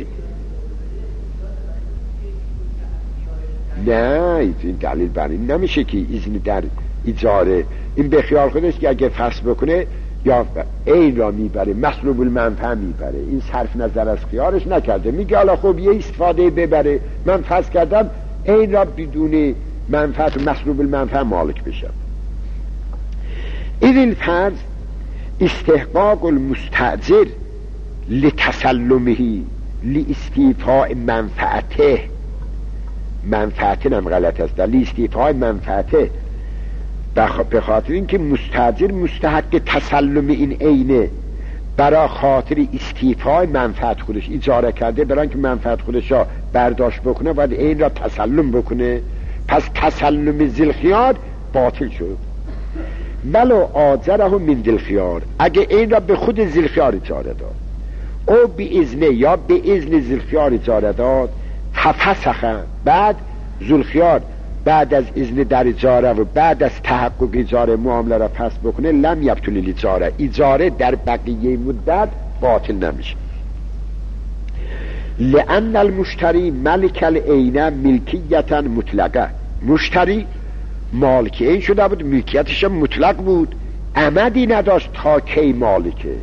نه این دلیل بر این نمیشه که اذن در اجاره، این به خیال خودش که اگه فسخ بکنه یا این را میبره، مسلوب المنفعه میبره، این صرف نظر از خیارش نکرده، میگه حالا خب یه استفاده ببره، من فسخ کردم این را بدون منفعت و مسلوب المنفعه مالک بشم. این الفرض استحقاق المستأجر لتسلمه لاستیفاء منفعته، منفعته نم غلط است، لاستیفاء منفعته، به خاطر اینکه مستأجر مستحق تسلم این عینه، برای خاطر استیفای منفعت خودش اجاره کرده، برای اینکه منفعت خودش را برداشت بکنه باید این را تسلم بکنه، پس تسلم ذی الخیار باطل شد. ولو آجره من ذی الخیار، اگه این را به خود ذی الخیار اجاره داد او بی اذنه یا به اذن ذی الخیار اجاره داد، ففسخه، بعد ذی الخیار بعد از اذن در اجاره و بعد از تحقق اجاره معامله را فسخ بکنه، لم یبطل الاجاره، اجاره در بقیه مدت باطل نمیشه. لأن المشتری ملک العین ملکیتا مطلقه، مشتری مالک این شده بود، ملکیتش مطلق بود، عمدی نداشت تا کی مالکه،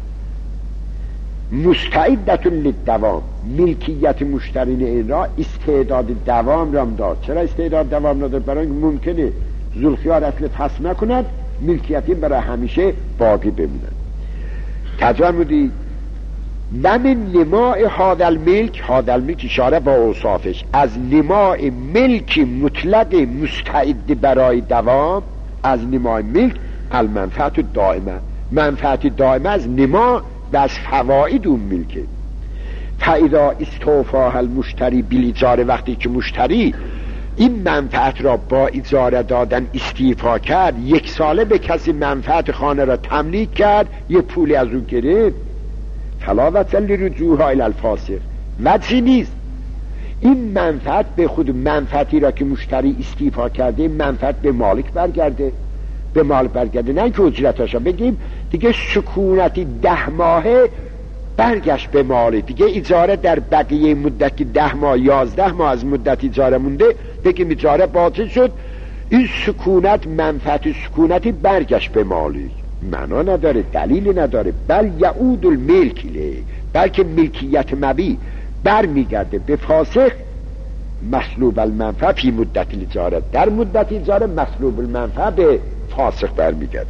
مستعدت للدوام، ملکیت مشتری این را استعداد دوام را داد. چرا استعداد دوام نداد؟ برای اینکه ممکنه ذی الخیار اصل فسخ نکند، ملکیتی برای همیشه باقی بمونند. ترجمه بودی و من نماء هذا الملک، هذا الملک اشاره با اوصافش، از نماء ملک مطلق مستعد برای دوام، از نماء ملک المنفعت دائمه، منفعت دائمه از نما و از فواید اون ملکه. فاذا استوفاها المشتری بالاجاره، وقتی که مشتری این منفعت را با اجاره دادن استیفا کرد، یک ساله به کسی منفعت خانه را تملیک کرد، یه پولی از اون گرفت، فلا وجه لرجوعها الی الفاسق، وجهی نیست این منفعت به خود منفعتی را که مشتری استیفا کرده منفعت به مالک برگرده، به مالک برگرده، نه که اجرتاشا بگیم دیگه سکونتی ده ماهه برگشت به مالک، دیگه اجاره در بقیه مدت که ده ماه یازده ماه از مدت اجاره مونده بگیم اجاره باطل شد، این سکونت منفعت سکونتی برگشت به مالک، معنا نداره، دلیلی نداره، بل یعود الملک له، بلکه ملکیت مبیع بر میگرده به فاسق، مسلوب المنفعه فی مدت الاجاره، در مدت اجاره مسلوب المنفعه به فاسق بر میگرده.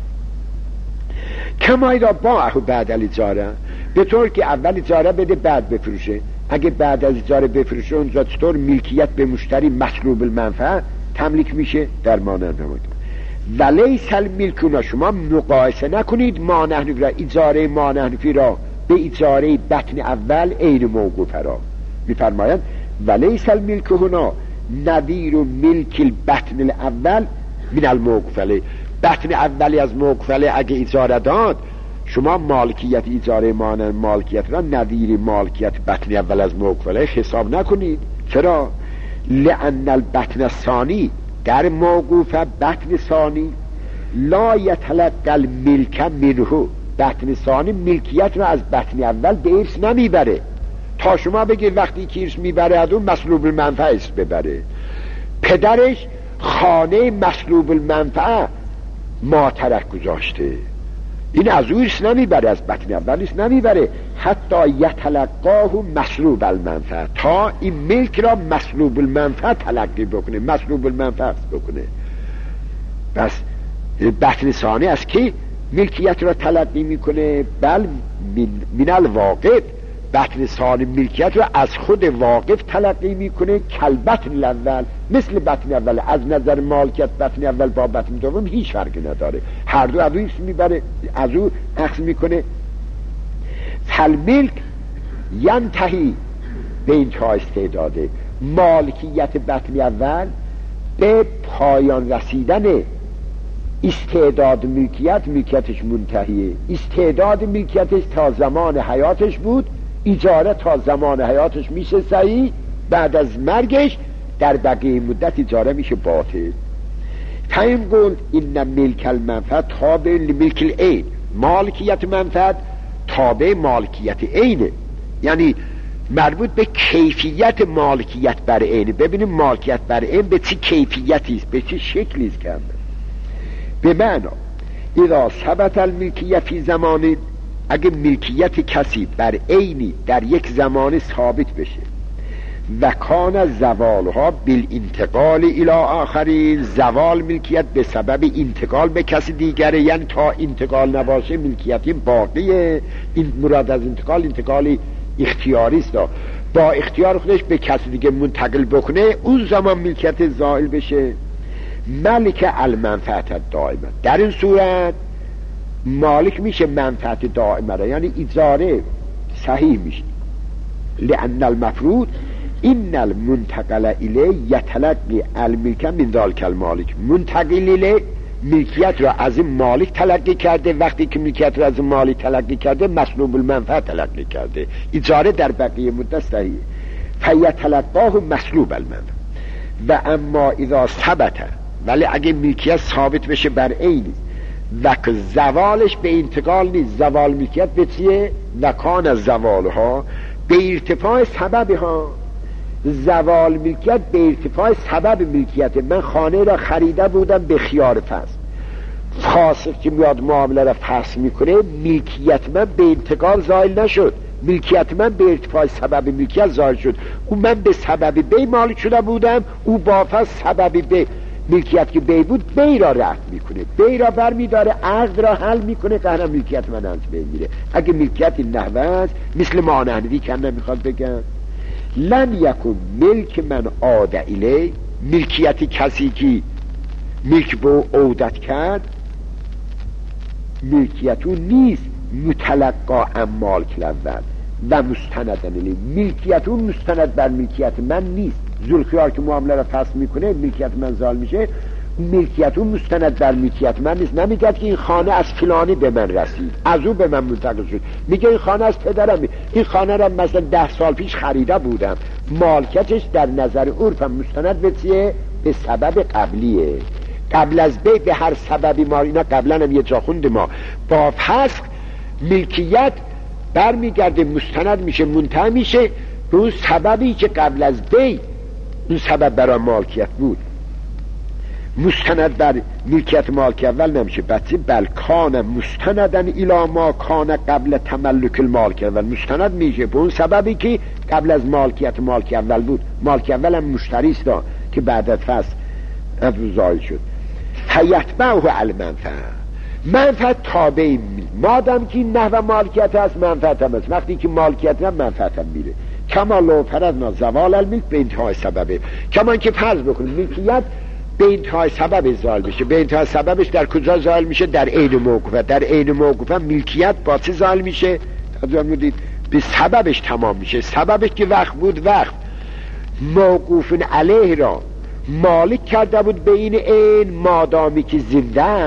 کما اذا باعه بعد الاجاره، به طور که اول اجاره بده بعد بفروشه، اگه بعد از اجاره بفروشه اونجا چطور ملکیت به مشتری مسلوب المنفعه تملیک میشه؟ در مانند ولیس الملک، شما مقایسه نکنید ما نحن را، اجاره ما نحن را به اجاره بطن اول عین موقوفه را میفرمایند ولیس الملک هنا نظیر ملک البطن الاول من الموقوفه، بطن اولی از موقوف علیه اگه اجاره داد، شما مالکیت اجاره مانند مالکیت را نظیر مالکیت بطن اول از موقوف علیه حساب نکنید. چرا؟ لأن البطن الثانی، در موقوف بطن ثانی لا یتلقى الملک منه، بطن ثانی ملکیت را از بطن اول به ارث نمیبره. تا شما بگید وقتی که ارث میبره از اون مسلوب المنفعه ارث ببره. پدرش خانه مسلوب المنفعه ما ترک گذاشته، این از او ارث نمیبره، از بطن اول ارث نمیبره، حتی یتلقاه مسلوب المنفعه، تا این ملک را مسلوب المنفعه تلقی بکنه، مسلوب المنفعه بکنه. بس بطن ثانی از که ملکیت را تلقی میکنه؟ بل من, من الواقف، بطن ثانی ملکیت را از خود واقف تلقی میکنه. کل بطن الاول، مثل بطن اول. از نظر مالکیت بطن اول با بطن دوم هیچ فرقی نداره، هر دو از او میبره، از او اخذ میکنه. فالملک ینتهی به انتها استعداده، مالکیت بطن اول به پایان رسیدن استعداد ملکیت، ملکیتش منتهیه. استعداد ملکیتش تا زمان حیاتش بود، اجاره تا زمان حیاتش میشه صحیح، بعد از مرگش در بقیه مدت اجاره میشه باطل. فهم گفت این ملک المنفعه تابع لملک العین، مالکیت منفعت تابع مالکیت عینه، یعنی مربوط به کیفیت مالکیت بر عین. ببینیم مالکیت بر عین به چه کیفیتی است، به چه شکلی است. کنه به معنا اذا ثبت الملکیت فی زمان، اگه ملکیت کسی بر عینی در یک زمان ثابت بشه، و کان زوالها بالانتقال الی آخرین، زوال ملکیت به سبب انتقال به کسی دیگره، یعنی تا انتقال نباشه ملکیت باقیه. این مراد از انتقال انتقالی اختیاری است، با اختیار خودش به کسی دیگه منتقل بکنه، اون زمان ملکیت زائل بشه. ملک المنفعت دائمه، در این صورت مالک میشه منفعت دائمه را، یعنی اجاره صحیح میشه. لأن المفروض این المنتقل الیه یتلقی الملک من ذلک المالک، منتقل الیه ملکیت را از این مالک تلقی کرده، وقتی که ملکیت را از این مالک تلقی کرده مسلوب المنفعه تلقی کرده، اجاره در بقیه مدت صحیح. فیتلقاه مسلوب المنفعه. و اما اذا ثبت، ولی اگه ملکیت ثابت بشه بر عینی و که زوالش به انتقال نیست، زوال ملکیت به چیه؟ و کان از زوالها به ارتفاع سببها، زوال ملکیت به ارتفاع سبب ملکیت. من خانه را خریده بودم به خیار فصل، فاسق که میاد معامله را فصل میکنه، ملکیت من به انتقال زائل نشد، ملکیت من به ارتفاع سبب ملکیت زائل شد. او من به سبب بی مالک شده بودم، او با فصل سبب بی ملکیت که بی بود بی را رفت میکنه، بی را بر میداره، عقد را حل میکنه، قهرم ملکیت من از بی میره. اگه ملکیت این نحوه است، مثل ما نحوی که نمیخواد بگم لن یکن ملک من عاد الی، ملکیت کسی که ملک به عودت کرد ملکیت او نیست متلقا ام مالک الاول و مستندن الی، ملکیت او مستند بر ملکیت من نیست. ذوالخیار که معامله را فصل میکنه ملکیت من زال میشه، ملکیت او مستند بر ملکیت من نیست. نمیگه که این خانه از فلانی به من رسید، از او به من منتقل شد، میگه این خانه از پدرم، این خانه را مثلا ده سال پیش خریده بودم، مالکیتش در نظر عرفم مستند به چیه؟ به سبب قبلیه، قبل از بی به هر سببی. ما اینا قبلا هم یه جا خوند، ما با فسخ ملکیت برمیگرده مستند میشه، منتهی میشه به اون سببی که قبل از بی اون سبب برای مالکیت بود. مستند بر ملکیت مالک اول نمیشه، بچه بل کان مستندن الی ما کان قبل تملک المالک اول، مستند میشه به اون سببی که قبل از مالکیت مالک اول بود. مالک اول هم مشتریست که بعد از فصل افزای شد. فیتبعه المنفعه، منفعت تابع مادم که نحو مالکیت هست منفعت هم هست، وقتی که مالکیت هم منفعت هم میره. کما لو فرضنا زوال الملک به انتهای سببه، کما که فرض بکنیم ملکیت به انتهای سبب زائل بشه. به انتهای سببش در کجا زائل میشه؟ در عین موقوفه. در عین موقوفه ملکیت با چه زائل میشه؟ ترجمه دید به سببش تمام میشه. سببش که وقت بود، وقت موقوف علیه را مالک کرده بود به این عین، مادامی که زنده است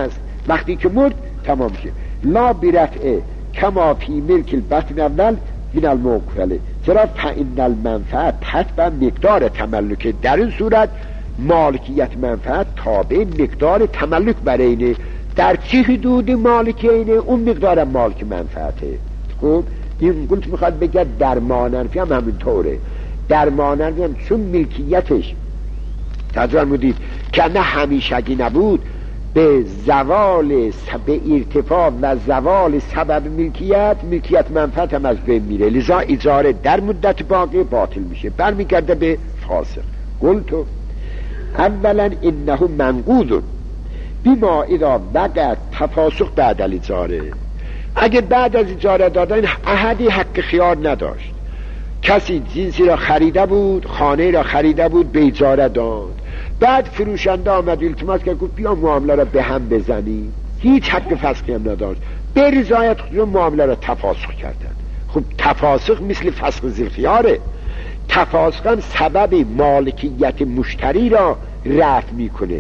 وقتی که مرد تمام شه. لا برفعه کما فی ملک البطن اول من الموکفله، چرا فإن المنفعت حتما مقدار تملک، در این صورت مالکیت منفعت تابع مقدار تملک برای اینه، در چه حدود مالک اینه اون مقدار مالک منفعته. خب این قلت میخواد بگه در ماننفی هم همینطوره، در ماننفی هم چون ملکیتش تجربه مدید که نه همیشگی نبود، به زوال به ارتفاع و زوال سبب ملکیت، ملکیت منفعت هم از بین میره، لذا اجاره در مدت باقی باطل میشه، برمیگرده به فاسق. قلتو اولا انه منقوض بما اذا وقع تفاسق بعد الاجاره، اگه بعد از اجاره دادن احدی حق خیار نداشت، کسی جنسی را خریده بود، خانه را خریده بود، به اجاره داد، بعد فروشنده آمد التماس کرد گفت بیا معامله را به هم بزنی، هیچ حق فسخی هم نداشت، به رضایت خود معامله را تفاسخ کردن. خب تفاسخ مثل فسخ ذوالخیاره، تفاسخ هم سبب مالکیت مشتری را رفع میکنه،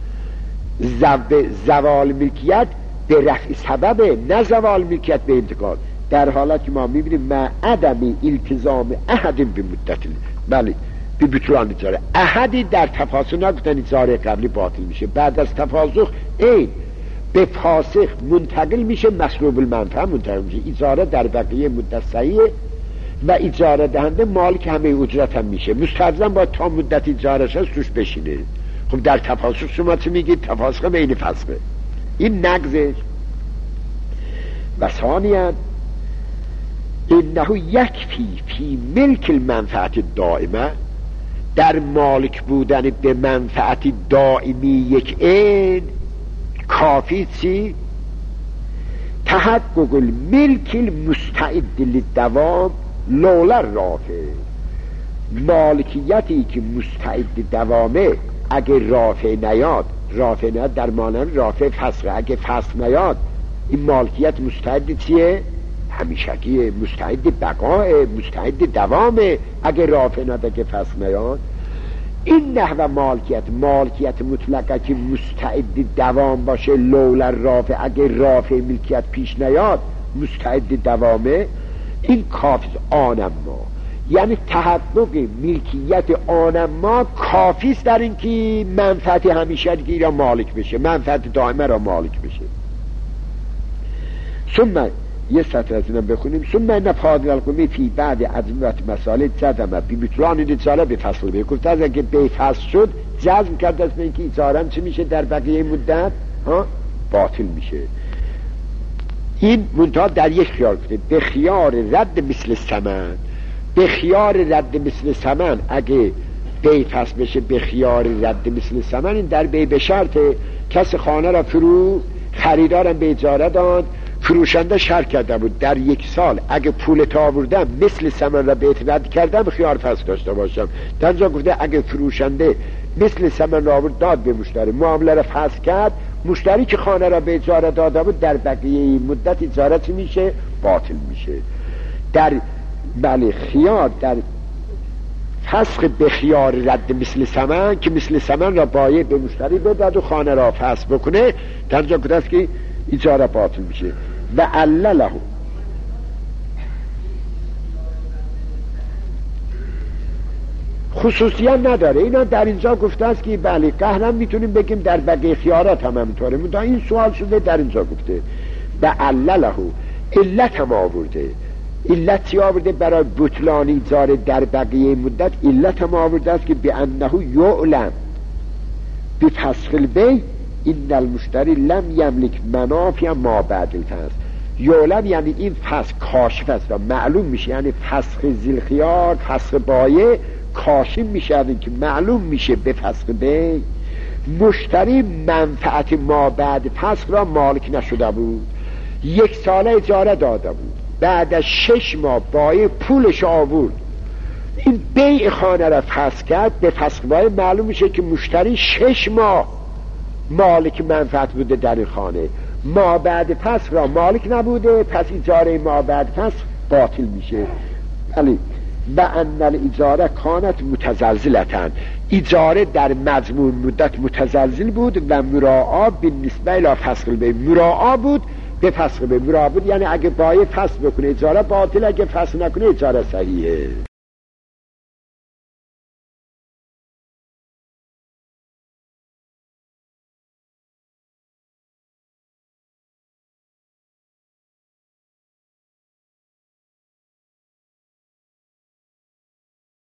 زوال ملکیت به رفع سبب، نه زوال ملکیت به انتقال، در حالت که ما میبینیم مع عدم التزام احد به مدت، بله به بطلان اجاره، احدی در تفاسخ نگفتن اجاره قبلی باطل میشه، بعد از تفاسخ این به فاسخ منتقل میشه، مسلوب المنفعه منتقل میشه، اجاره در بقیه مدت صحیحه و اجاره دهنده مالک همه اجرت هم میشه، مستلزم با تا مدت اجارش هست توش بشینه. خب در تفاسخ شما چه میگید؟ تفاسخ بین فسخه، این نقضش. و ثانیاً انه یکفی فی ملک المنفعت دائمه، در مالک بودن به منفعت دائمی یک این کافی چی؟ تحقق الملک المستعد للدوام لولا رافع، مالکیتی که مستعد دوامه اگه رافع نیاد، رافع نیاد در مانند رافع فسخه، اگه فسخ نیاد این مالکیت مستعد چیه؟ همیشگیه، مستعد بقاه، مستعد دوامه، اگه رافع نیاد اگه فسخ نیاد. این نحو مالکیت، مالکیت مطلقه که مستعد دوام باشه لولا رافع، اگه رافع ملکیت پیش نیاد مستعد دوامه، این کافی آنم ما، یعنی تحقق ملکیت آنم ما کافی است در اینکه منفعت همیشگی را مالک بشه، منفعت دائمه را مالک بشه. ثم یه سطر از اینم بخونیم، ثم ان فاضل القومی فی بعد عظمت مسائل جزم بی بطلان اجاره به فصل به گفت از اگه به فصل شد جزم کرد از اینکه اجاره چه میشه در بقیه مدت ها باطل میشه. این منتها در یک خیار گفته به خیار رد مثل ثمن، به خیار رد مثل ثمن اگه بی فصل بشه به خیار رد مثل ثمن، این در بی به شرط کس خانه را فرو خریدارم به اجاره داد، فروشنده شرط کرده بود در یک سال اگه پول تا آوردم مثل ثمن را به اعتماد کردم خیار فصل داشته باشم. در جا گفته اگه فروشنده مثل ثمن را آورد داد به مشتری، معامله را فصل کرد، مشتری که خانه را به اجاره داده بود در بقیه مدت اجاره چی میشه؟ باطل میشه. در بله خیار در فسخ به خیار رد مثل ثمن که مثل ثمن را بایع به مشتری بداد و خانه را فسخ بکنه، در جا گفته است که اجاره باطل میشه. و علله خصوصیت نداره، اینا در اینجا گفته است که بله قهرم میتونیم بگیم در بقیه خیارات هم همینطوره، منتها این سوال شده در اینجا گفته و علله علت هم آورده. علت چی آورده برای بطلان اجاره در بقیه مدت؟ علت هم آورده است که به انه یعلم به فسخ البیع این المشتری لم یملک منافع ما بعد الفسخ. یعلم یعنی این فسخ کاشف است، معلوم میشه، یعنی فسخ ذی الخیار فسخ بایع کاشف میشه از این که معلوم میشه به فسخ بیع مشتری منفعت ما بعد فسخ را مالک نشده بود، یک ساله اجاره داده بود، بعد از شش ماه بایع پولش آورد، این بیع خانه را فسخ کرد، به فسخ بایع معلوم میشه که مشتری شش ماه مالک منفعت بوده در این خانه، ما بعد فسخ را مالک نبوده، پس اجاره ما بعد فسخ باطل میشه. ولی و ان الاجاره کانت متزلزلتن، اجاره در مضمون مدت متزلزل بود و مراعا بالنسبه الی فسخ البیع، مراعا بود به فسخ البیع، مراعا بود یعنی اگه بایع فسخ بکنه اجاره باطل، اگه فسخ نکنه اجاره صحیحه.